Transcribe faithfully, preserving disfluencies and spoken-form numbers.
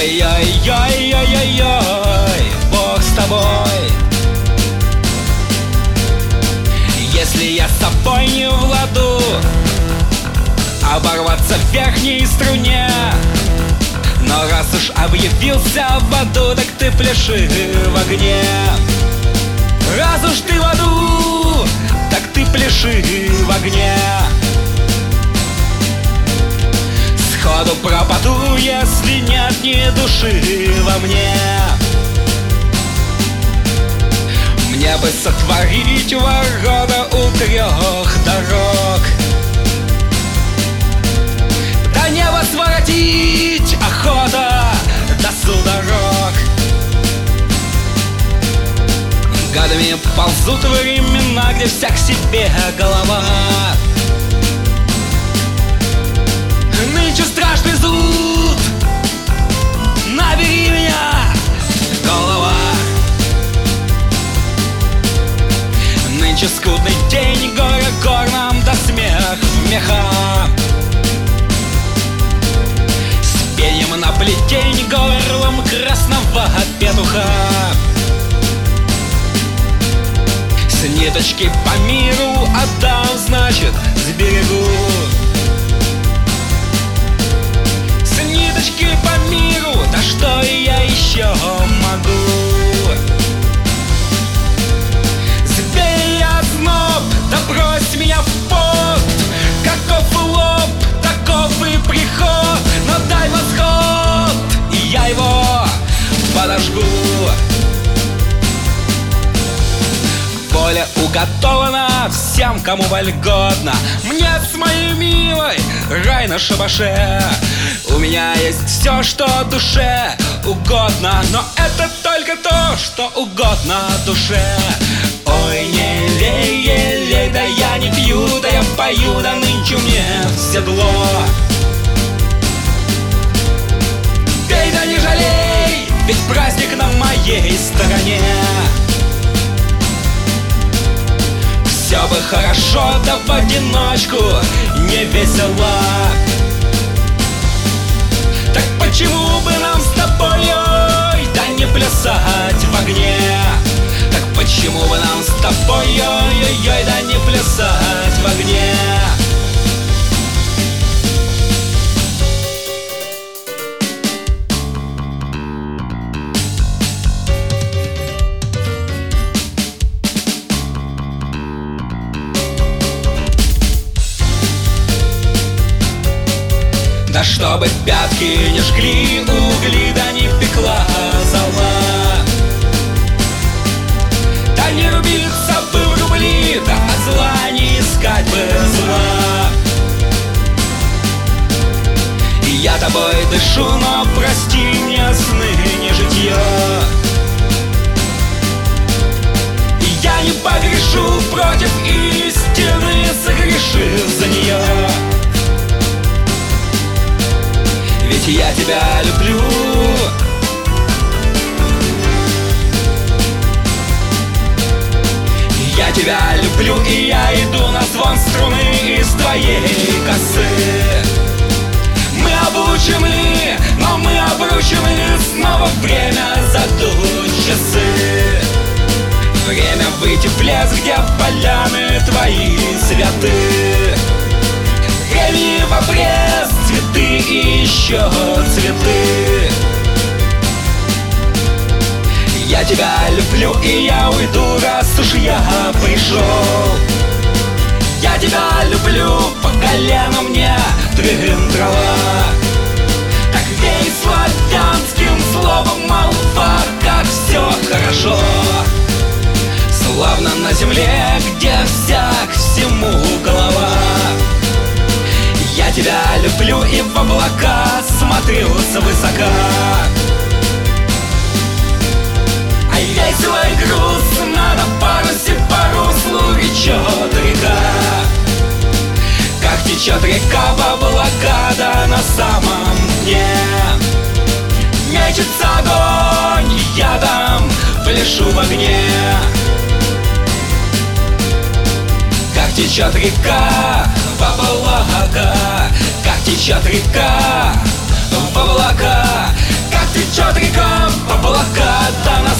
Ой-ой-ой-ой-ой-ой, Бог с тобой. Если я с собой не в ладу, оборваться в верхней струне. Но раз уж объявился в аду, так ты пляши в огне. Раз уж ты в аду, так ты пляши в огне. Сходу пропаду, если нет ни души во мне. Мне бы сотворить ворота у трех дорог, до неба своротить охота до судорог. Годами ползут времена, где вся к себе голова. Нынче страшный зуд, набери меня, голова. Нынче скудный день, горе гор нам до смех в меха. С пеньем на плетень, горлом красного петуха. С ниточки по миру отдам, значит, сберегу. С ниточки по миру, да что я еще могу? Сбей озноб, да брось меня в пот. Каков лоб, таков и приход. Но дай восход, и я его подожгу. Поле уготовано всем, кому вольготно. Мне с моей милой рай на шабаше. У меня есть все, что душе угодно, но это только то, что угодно душе. Ой, не лей, елей, да я не пью, да я пою, да нынче мне в седло. Пей, да не жалей, ведь праздник на моей стороне. Все бы хорошо, да в одиночку не весело. Так почему бы нам с тобой, ой, да не плясать в огне? Так почему бы нам с тобой, ой-ой-ой, да не плясать в огне? Да чтобы пятки не жгли угли, да не пекла зола. Да не рубиться бы в рубли, да от зла не искать бы зла. И я тобой дышу, но прости мне сны не житье. И я не погрешу против истины, согрешив за нее. Ведь я тебя люблю. Я тебя люблю, и я иду на звон струны из твоей косы. Мы обручены, но мы обручены. Снова время задуть часы. Время выйти в лес, где поляны твои цветы. Времени в обрез, цветы и еще цветы. Я тебя люблю, и я уйду, раз уж я пришел. Я тебя люблю, по колено мне трын-трава. Так вей славянским словом молва, как все хорошо. Славно на земле, где всяк всему голова. Я тебя люблю и в облака смотрю свысока. А веселый груз надо парусе по руслу речет река. Как течет река в облака, да на самом дне мечется огонь, я там пляшу в огне. Как течет река в облака, как течет река в облака, как течет Течет река по облака до нас